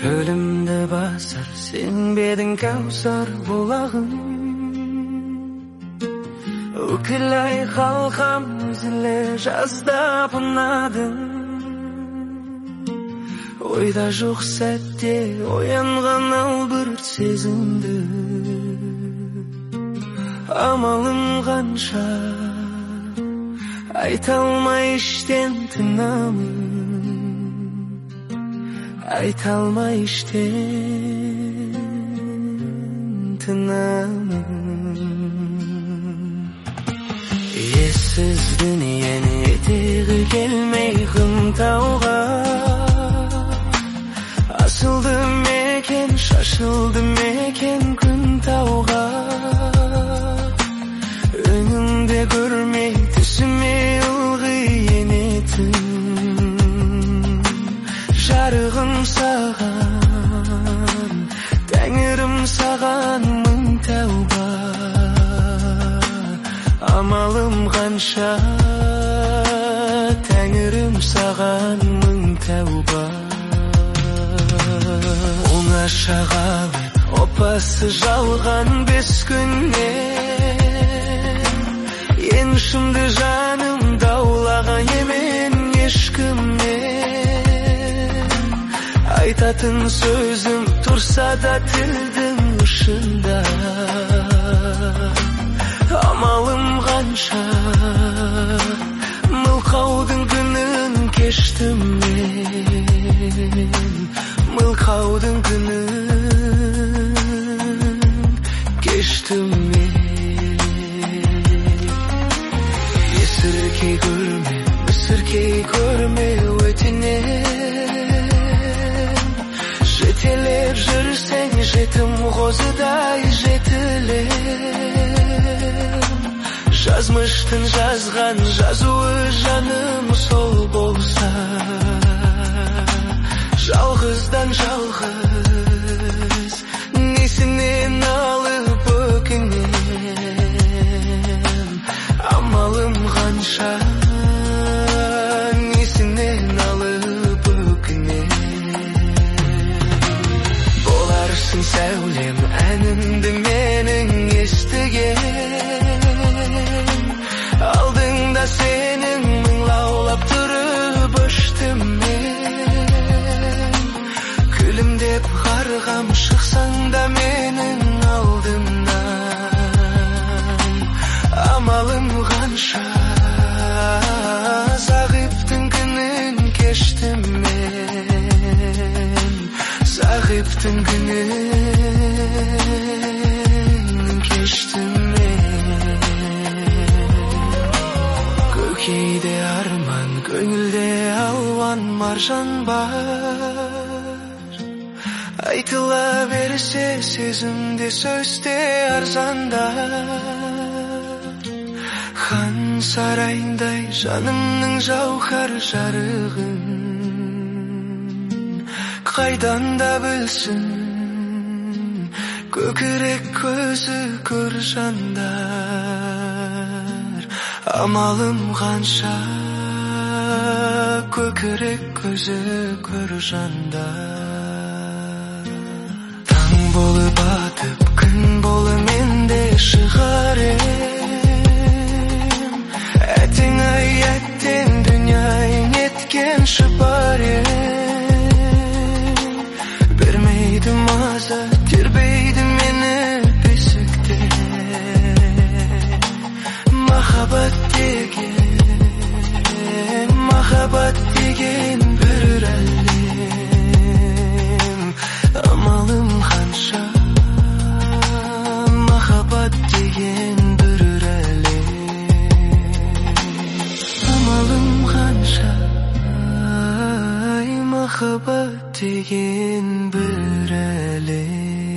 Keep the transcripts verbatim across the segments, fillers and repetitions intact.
Çölümde basar sen bedin kavsar bulağım. Ukilay halkam üzüle жазда pınadın. Oyda жоқ сәтте оянған албырт сезімді. Амалым қанша айта алмай іштен тынамын. Айта алмай іштен тынамын. Ессіз дүниені етегі келмей қымтауға. Asıldı meken, şaşıldı meken gün tauğa. Önümde görmey, tüsüme ılgı yenetin. Жарығым саған, тәңірім саған мың тәуба. Амалым қанша, тәңірім саған мың тәуба. Оңашағалы, опасы жалған бес күннен. Ең шымды жаным даулаған емен ешкіммен. Айтатын сөзім тұрса да тілдің ұшында. Амалым қанша, мылқаудың күнін кештім мен. Мылқаудың күнін кештім мен. Есіркей көрме, мүсіркей көрме өтінем. Жетелеп жүрсең жетім қозыдай жетілем. Жазмыштың жазған жазуы жаным сол болса. Жалғыздан жалғыз несінен алып өкінем. Амалым қанша несінен алып өкінем. Боларсың сәулем әнімді менің естіген. Алдыңда сенің мың лаулап тұрып өштім мен. Күлімдеп қарғам шықсаң да менің алдымнан. Амалым қанша зағиптың күнін кештім мен. Зағиптың күнін кештім мен. Көкейде арман, көңілде алуан маржан бар. Айтыла берсе сезімде сөзде арзандар. Хан сарайындай жанымның жауһар жарығын. Қайдан да білсін көкірек көзі көр жандар. Амалым қанша көкірек көзі көр жандар. Таң болып атып күн болып менде шығар ем. Әттең ай әттең дүнияйын еткен шыпар ем. Бермейді маза тербейді мені бесіктен. Махаббат деген, махаббат деген бір әлем. Амалым қанша махаббат деген бір әлем. Амалым қанша махаббат деген бір әлем.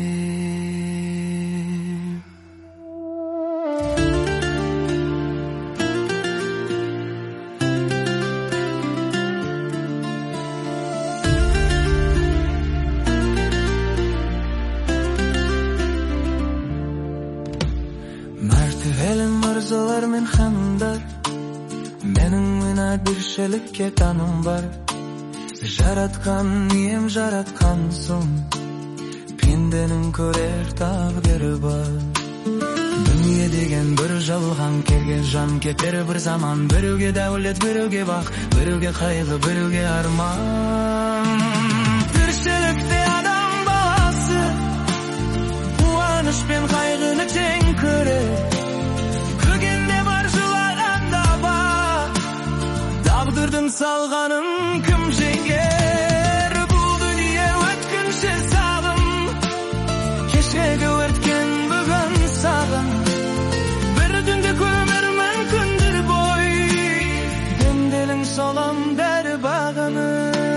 Мырзалар мен ханымдар, менің мына біршілікке таным бар. Жараткан ием жараткансың, пенденің көрер тағдыры бар. Дүние деген бір жалған келген жан кетер бір заман. Біреуге дәулет, біреуге бақ, біреуге қайғы, біреуге арман. Тіршілікте адам баласы қуаныш пен қайғыны тең көрер. Күлгенде бар, жылағанда бар, тағдырдың салғанын кім жеңер? Бұл дүние өткінші сағым, кешегі өрткен бүгін сағым. Bir түнде көмірмін күндір бой, демделің солам дәрі бағыны.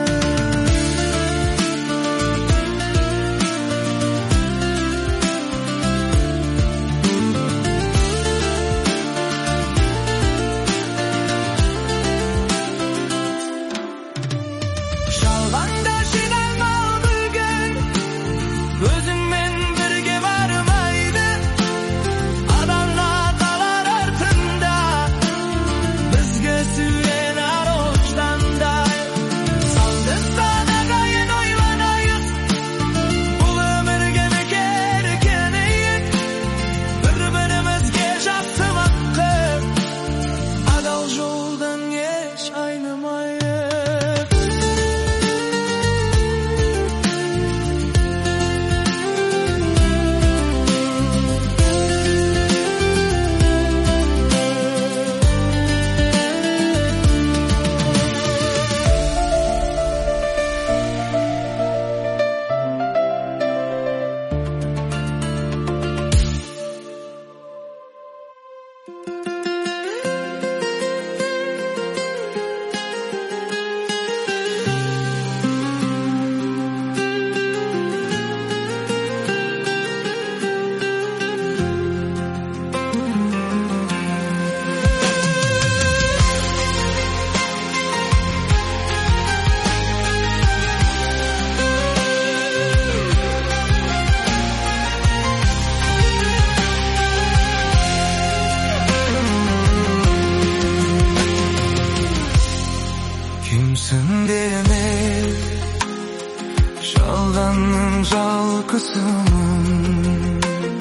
Жалғанда жиналма білген, өзіңмен бірге бармайды. Адамға қалар артында, бізге сүйен арождандай. Салды санағайын ойланайық, бұл өмірге бекер кенейік. Бір-бірімізге жақсылыққа, адал жолдан еш айнымайық. Kimsin deme, жалғанның жалқысымын,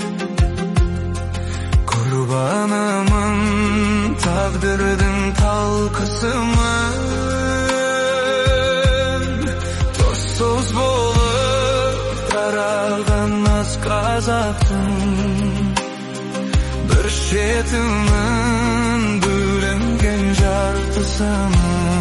құрбанымын, тағдырдың талқысымын. Тоссыз болып тараған аз қазақтың бір шетімін, бөлінген жартысымын.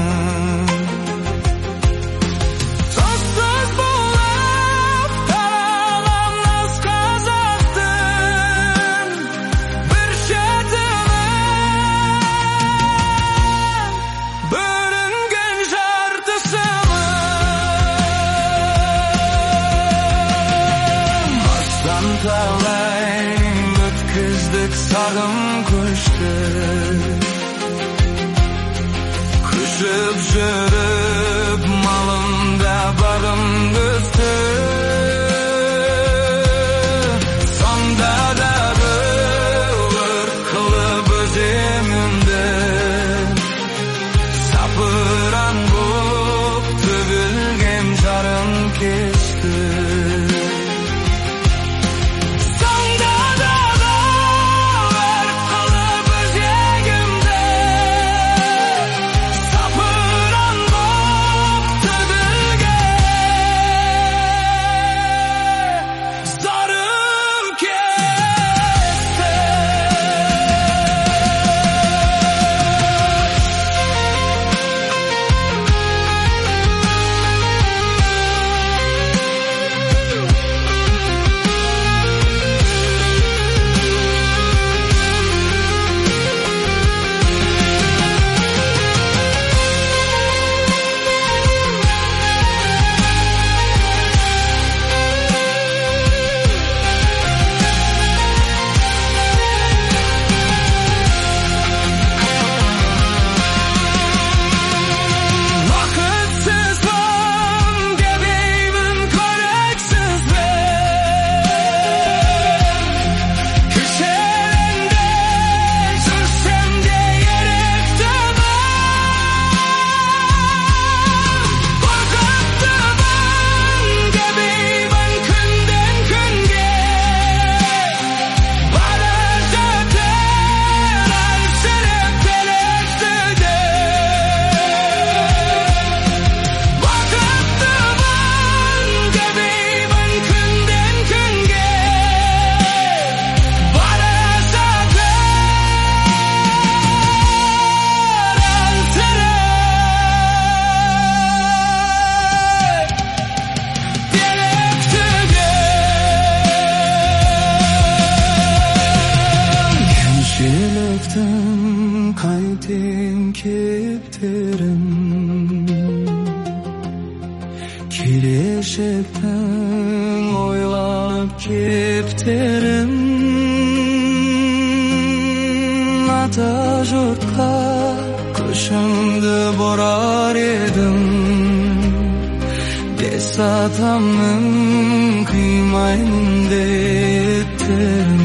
Talay ötküzdük sağım koştu, kuşup jürüp malımda bağım büstü. Sonda da bir kılıp özümümde sapıran bulup tübülgem jarım kesti. Sapıran bu келешектің ойлап кептерім ата жұртқа көшімді бұрар едім бес атамның қимаймын деттерін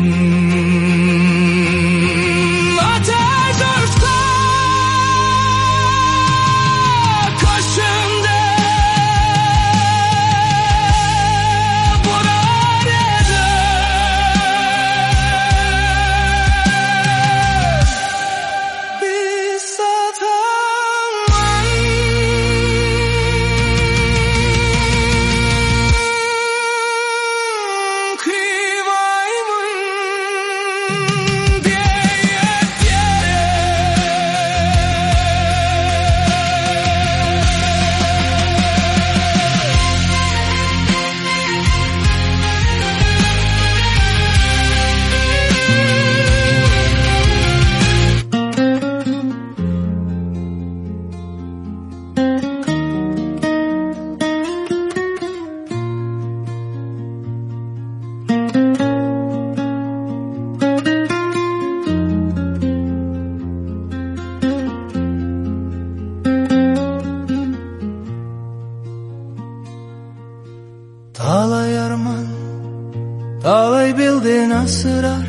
Талай арман, талай белден асырар,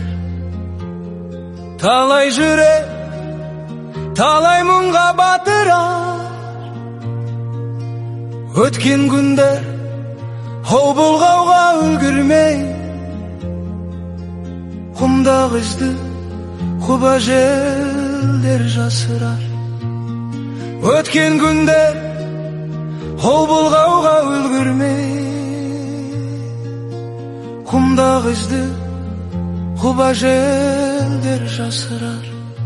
талай жүрек, талай мұңға батырар. Өткен күндер, ол бұлғауға үлгірмей, құмдағы ізді құба желдер жасырар. Өткен күндер, ол бұлғауға үлгірмей, құмдағы ізді құба желдер жасырар.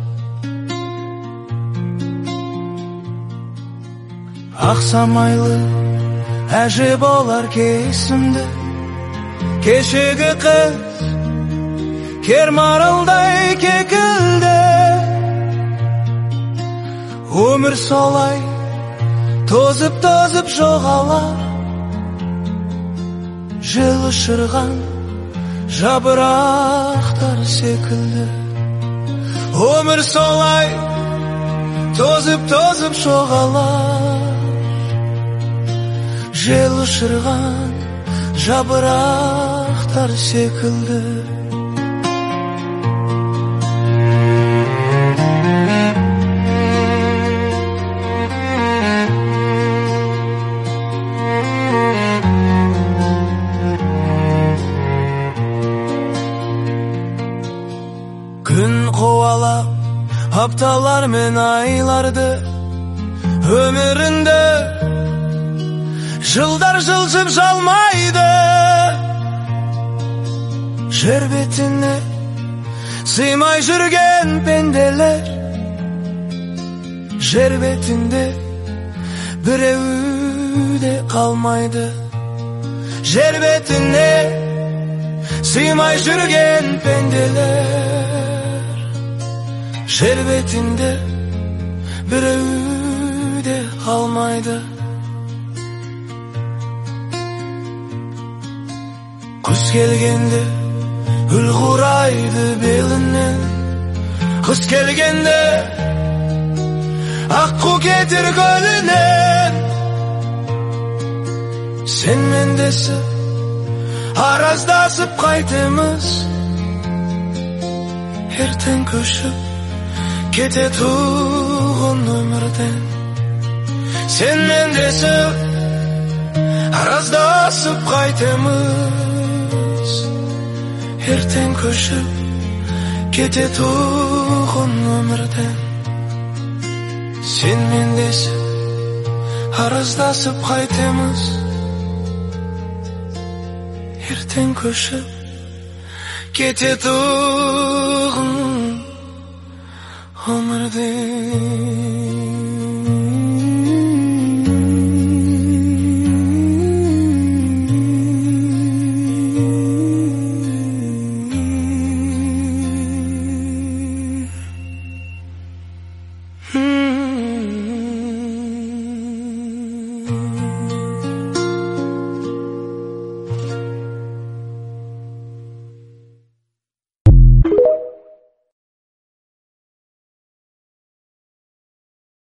Ақсамайлы әже болар кесімді, кешегі қыз кермарылдай кекілді. Өмір солай тозып-тозып жоғалар, жел ұшырған жабырақтар секілді. Өмір солай тозып-тозып жоғалар, жел ұшырған жабырақтар секілді. Күн қуалап апталар мен айларды, өмірінде жылдар жылжып жалмайды. Жер бетіне сыймай жүрген пенделер, жер бетінде біреуі де қалмайды. Жер бетіне сыймай жүрген пенделер, жер бетінде біреуі де қалмайды. Құс келгенде гүл қурайды белінен, құс келгенде аққу кетер көлінен. Сен мендесі араздасып қайтеміз, ертең көшіп кететұғын өмірден. Сен мендесі араздасып қайтеміз, ертең көшіп кететұғын өмірден. Сен мендесі араздасып қайтеміз, ертең көшіп кететұғын өмірден.